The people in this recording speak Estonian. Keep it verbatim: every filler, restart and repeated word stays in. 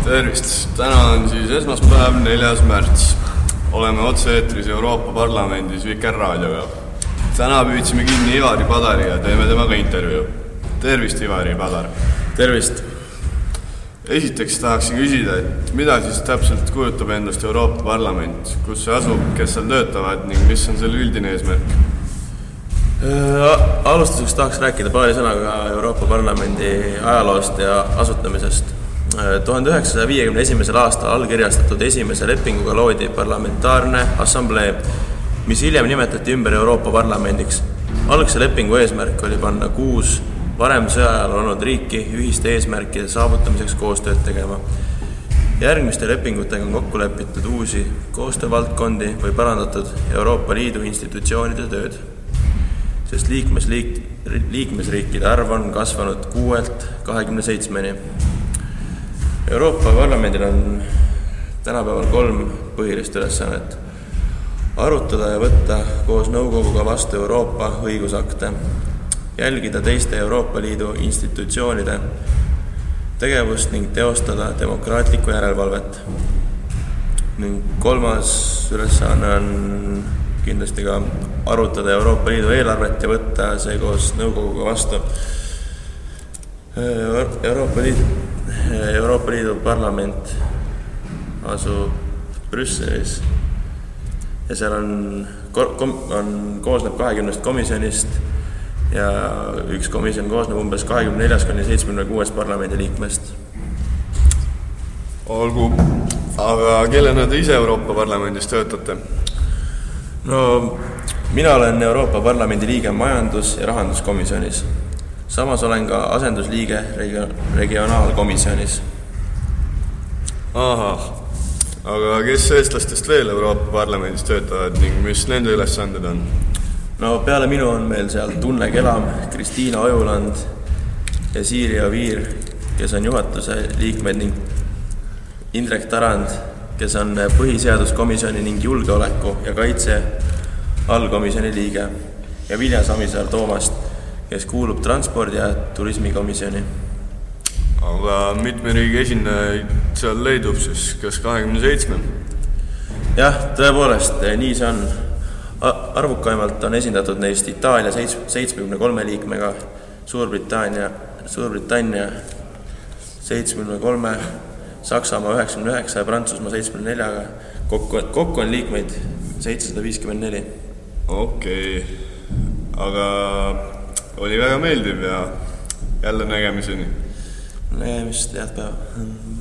Tervist! Täna on siis esmaspäev, neljas märts. Oleme otse-eetris Euroopa Parlamendis Vikerraadioga. Täna püüdsime kinni Ivari Padari ja teeme temaga intervjuu. Tervist, Ivari Padar! Tervist! Esiteks tahaksin küsida, et mida siis täpselt kujutab endast Euroopa Parlament, kus see asub, kes seal töötavad ning mis on selle üldine eesmärk? Alustuseks tahaks rääkida paari sõnaga Euroopa Parlamendi ajaloost ja asutamisest. tuhande üheksasaja viiekümne esimesel aastal allkirjastatud esimese lepinguga loodi parlamentaarne assamblee, mis hiljem nimetati ümber Euroopa Parlamendiks. Algse lepingu eesmärk oli panna kuus varem sõjaajal olnud riiki ühiste eesmärkide saavutamiseks koostööd tegema. Järgmiste lepingutega on kokku lepitud uusi koostöövaldkondi või parandatud Euroopa Liidu institutsioonide tööd, sest liikmesliik, liikmesriikide arv on kasvanud kuuelt kahekümne seitsmeni. Euroopa Parlamendil on tänapäeval kolm põhilist ülesannet: arutada ja võtta koos nõukoguga vastu Euroopa õigusakte, jälgida teiste Euroopa Liidu institutsioonide tegevust ning teostada demokraatlikku järelevalvet. Ning kolmas ülesanne on kindlasti ka arutada Euroopa Liidu eelarvet ja võtta see koos nõukoguga vastu. Euroopa Liidu, Euroopa Liidu parlament asub Brüsselis ja seal on, kom, on, koosneb kahekümnest komisjonist ja üks komisjon koosneb umbes kahekümne neljast kuni seitsmekümne kuuest parlamendi liikmest. Olgu, aga kellena te ise Euroopa Parlamendis töötate? No, mina olen Euroopa Parlamendi liige majandus- ja rahanduskomisjonis. Samas olen ka asendusliige regio- regionaalkomisjonis. Ahah, aga kes eestlastest veel Euroopa Parlamendis töötavad ning mis nende ülesanded on? No peale minu on meil seal Tunne Kelam, Kristiina Ojuland ja Siiri Oviir, kes on juhatuse liikmed, ning Indrek Tarand, kes on põhiseaduskomisjoni ning julgeoleku ja kaitse allkomisjoni liige, ja Vilja Samisaar Toomast, kes kuulub transpordi- ja turismikomisjoni. Aga mitme riigi esindajaid seal leidub siis, kas kahekümne seitsme? Jah, tõepoolest, nii see on. Arvukaimalt on esindatud neist Itaalia seitsmekümne kolme liikmega, Suurbritannia, Suurbritannia seitsmekümne kolme, Saksamaa üheksakümne üheksa ja Prantsusmaa seitsmekümne neljaga. Kokku, kokku on liikmeid seitsesada viiskümmend neli. Okei, aga oli väga meeldiv ja jälle nägemiseni. Nägemist, head päeva.